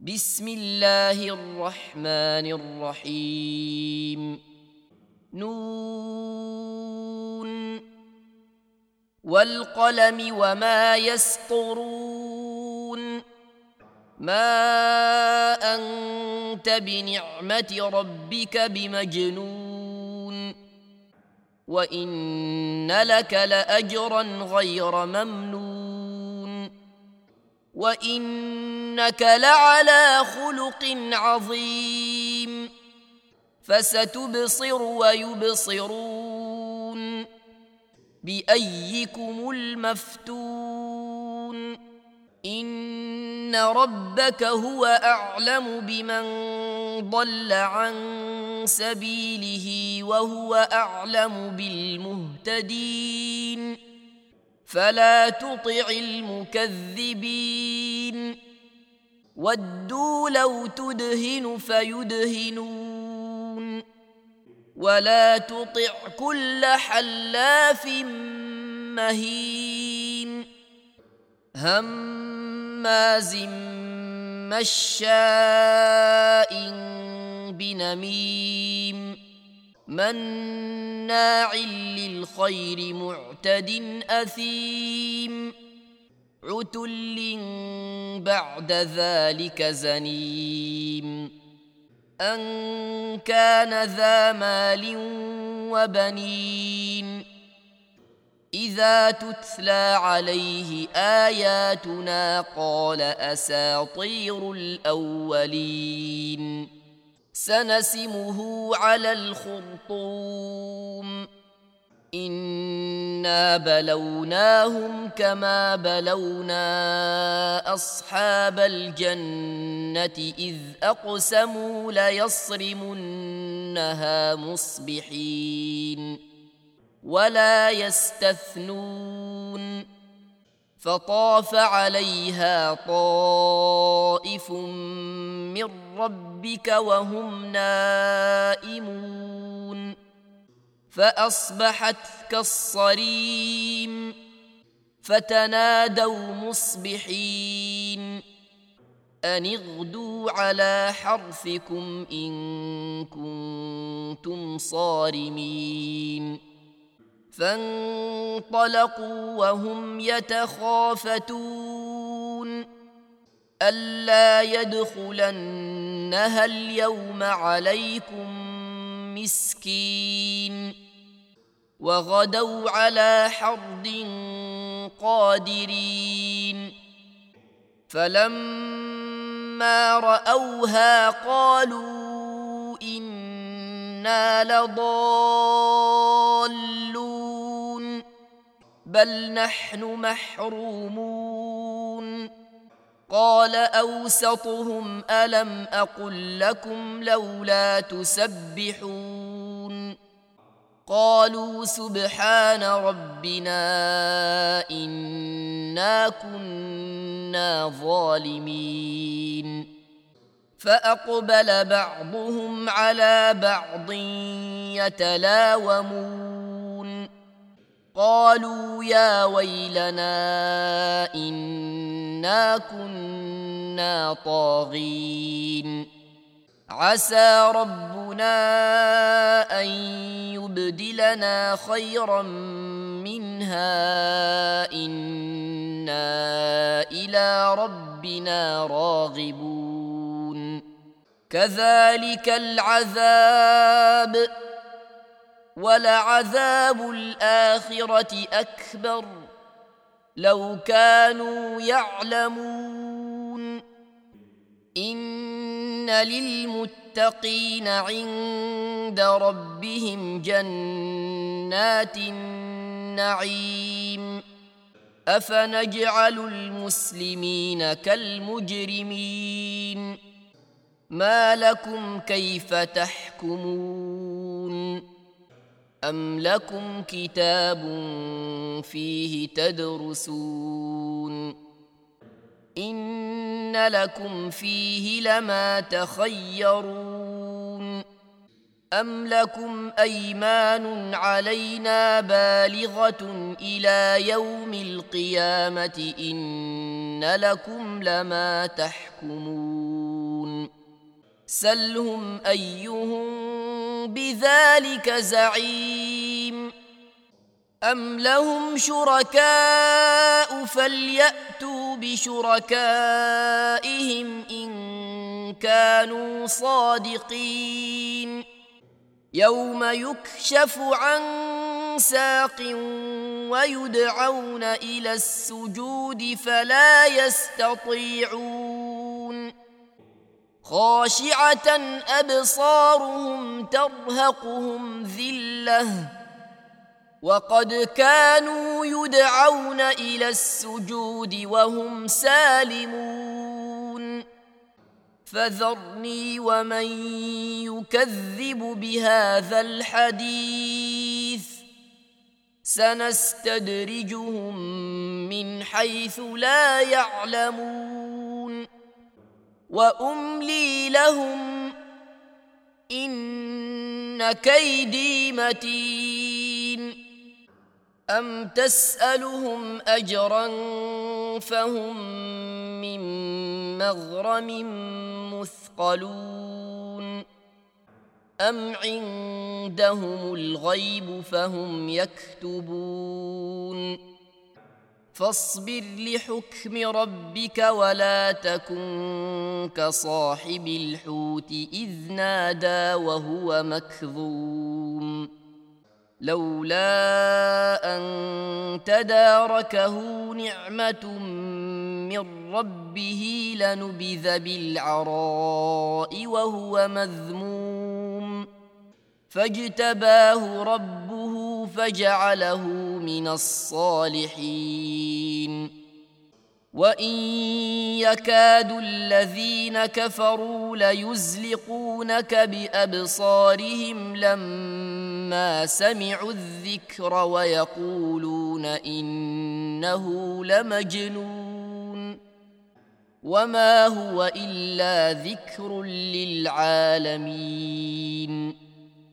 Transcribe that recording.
بسم الله الرحمن الرحيم. نون والقلم وما يسطرون. ما أنت بنعمة ربك بمجنون، وإن لك لأجرا غير ممنون، وإنك لعلى خلق عظيم. فستبصر ويبصرون بأيكم المفتون. إن ربك هو أعلم بمن ضل عن سبيله وهو أعلم بالمهتدين. فلا تطع المكذبين. ودوا لو تدهن فيدهنون، ولا تطع كل حلاف مهين هماز مشاء بنميم مناع للخير معتد أثيم عتل بعد ذلك زنيم أن كان ذا مال وبنين. إذا تتلى عليه آياتنا قال أساطير الأولين. سنسمه على الخرطوم. إنا بلوناهم كما بلونا أصحاب الجنة إذ أقسموا ليصرمنها مصبحين ولا يستثنون. فطاف عليها طائف من ربك وهم نائمون فأصبحت كالصريم. فتنادوا مصبحين أن اغدوا على حرثكم إن كنتم صارمين. فانطلقوا وهم يتخافتون ألا يدخلنها اليوم عليكم مسكين. وغدوا على حرد قادرين. فلما رأوها قالوا إنا لضالون بل نحن محرومون. قال أوسطهم ألم أقل لكم لولا تسبحون. قالوا سبحان ربنا إنا كنا ظالمين. فأقبل بعضهم على بعض يتلاومون قالوا يا ويلنا إنا كنا طاغين. عسى ربنا أن يبدلنا خيرا منها إنا إلى ربنا راغبون. كذلك العذاب ولعذاب الآخرة أكبر لو كانوا يعلمون. إن للمتقين عند ربهم جنات النعيم. أفنجعل المسلمين كالمجرمين. ما لكم كيف تحكمون. أم لكم كتاب فيه تدرسون. إن لكم فيه لما تخيرون. أم لكم أيمان علينا بالغة إلى يوم القيامة إن لكم لما تحكمون. سلهم أيهم بذلك زعيم أم لهم شركاء فليأتوا بشركائهم إن كانوا صادقين يوم يكشف عن ساق ويدعون إلى السجود فلا يستطيعون خاشعة أبصارهم ترهقهم ذلة وقد كانوا يدعون إلى السجود وهم سالمون فذرني ومن يكذب بهذا الحديث سنستدرجهم من حيث لا يعلمون وأملي لهم إن كيدي متين أم تسألهم أجرا فهم من مغرم مثقلون أم عندهم الغيب فهم يكتبون فاصبر لحكم ربك ولا تكن كصاحب الحوت إذ نادى وهو مكظوم لولا أن تداركه نعمة من ربه لنبذ بالعراء وهو مذموم فاجتباه ربه فجعله من الصالحين وإن يكاد الذين كفروا ليزلقونك بأبصارهم لما سمعوا الذكر ويقولون إنه لمجنون وما هو إلا ذكر للعالمين